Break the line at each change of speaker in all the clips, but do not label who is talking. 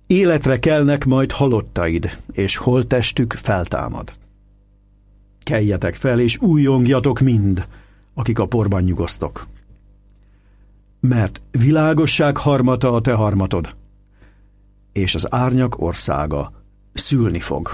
Életre kelnek majd halottaid, és holttestük feltámad. Keljetek fel, és újjongjatok mind, akik a porban nyugosztok. Mert világosság harmata a te harmatod, és az árnyak országa szülni fog.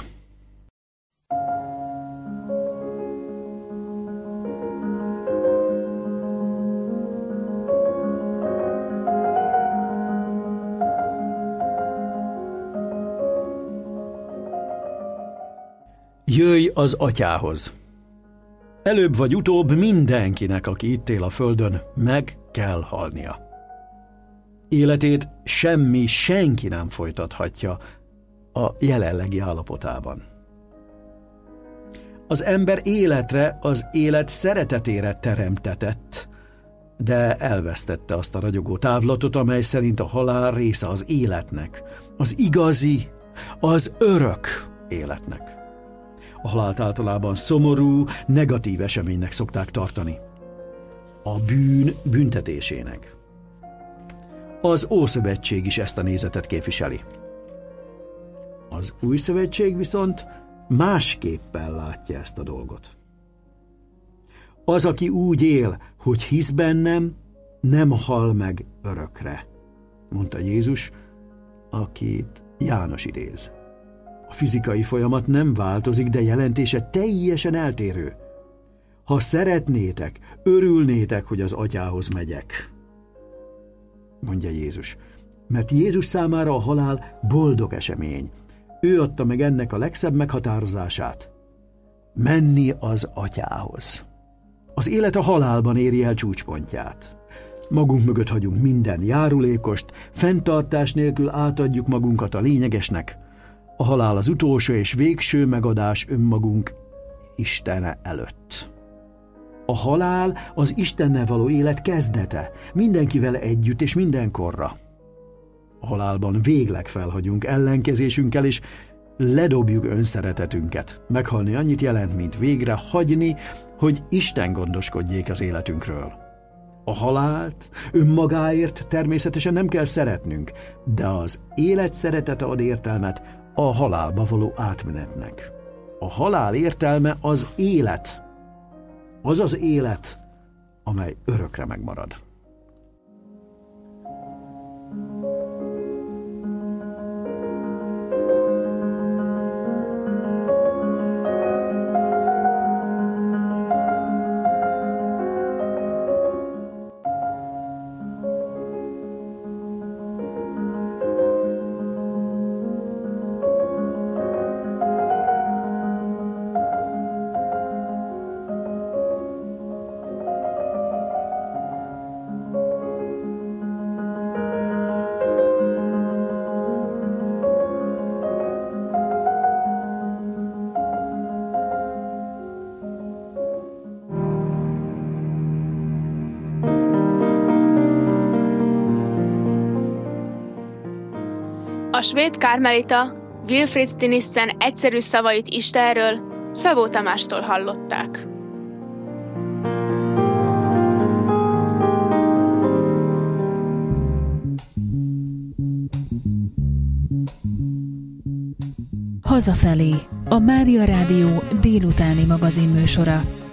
Jöjj az Atyához. Előbb vagy utóbb mindenkinek, aki itt él a földön, meg kell halnia. Életét senki nem folytathatja a jelenlegi állapotában. Az ember életre, az élet szeretetére teremtetett, de elvesztette azt a ragyogó távlatot, amely szerint a halál része az életnek, az igazi, az örök életnek. A halált általában szomorú, negatív eseménynek szokták tartani. A bűn büntetésének. Az Ószövetség is ezt a nézetet képviseli. Az Új Szövetség viszont másképpen látja ezt a dolgot. Az, aki úgy él, hogy hisz bennem, nem hal meg örökre, mondta Jézus, akit János idéz. A fizikai folyamat nem változik, de jelentése teljesen eltérő. Ha szeretnétek, örülnétek, hogy az Atyához megyek, mondja Jézus. Mert Jézus számára a halál boldog esemény. Ő adta meg ennek a legszebb meghatározását. Menni az Atyához. Az élet a halálban éri el csúcspontját. Magunk mögött hagyunk minden járulékost, fenntartás nélkül átadjuk magunkat a lényegesnek. A halál az utolsó és végső megadás önmagunk Istene előtt. A halál az Istennel való élet kezdete, mindenkivel együtt és mindenkorra. A halálban végleg felhagyunk ellenkezésünkkel, és ledobjuk önszeretetünket. Meghalni annyit jelent, mint végre hagyni, hogy Isten gondoskodjék az életünkről. A halált önmagáért természetesen nem kell szeretnünk, de az élet szeretete ad értelmet a halálba való átmenetnek. A halál értelme az élet. Az az élet, amely örökre megmarad.
A svéd kármelita Wilfrid Stinissen egyszerű szavait Istenről Szabó Tamástól hallották.
Hazafelé, a Mária Rádió délutáni magazinműsora.